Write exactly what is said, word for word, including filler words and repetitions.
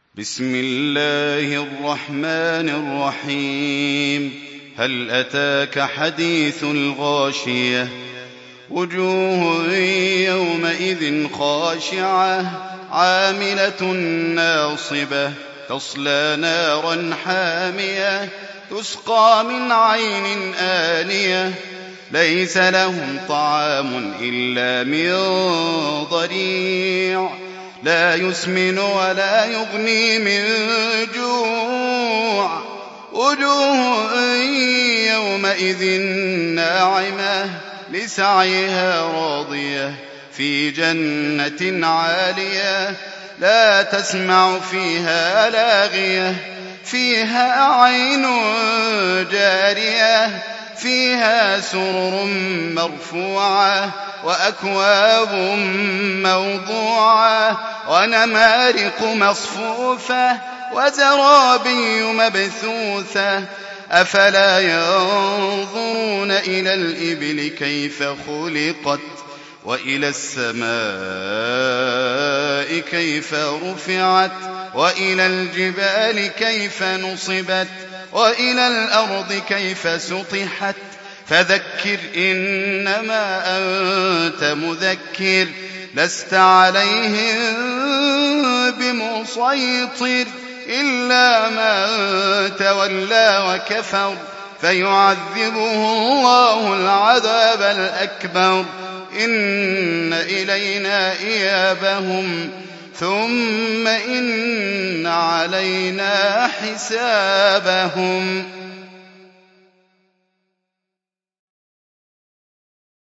بسم الله الرحمن الرحيم. هل أتاك حديث الغاشية؟ وجوه يومئذ خاشعة عاملة ناصبة تصلى نارا حامية تسقى من عين آنية ليس لهم طعام إلا من ضريع لا يسمن ولا يغني من جوع. وجوه يومئذ ناعمة لسعيها راضية في جنة عالية لا تسمع فيها لاغية فيها عين جارية فيها سرر مرفوعة وأكواب موضوعة ونمارق مصفوفة وزرابي مبثوثة أفلا ينظرون إلى الإبل كيف خلقت وإلى السماء كيف رفعت وإلى الجبال كيف نصبت وإلى الأرض كيف سطحت فذكر إنما أنت مذكر لست عليهم بمسيطر إلا من تولى وكفر فيعذبه الله العذاب الأكبر إن إلينا إيابهم ثم إن علينا حسابهم.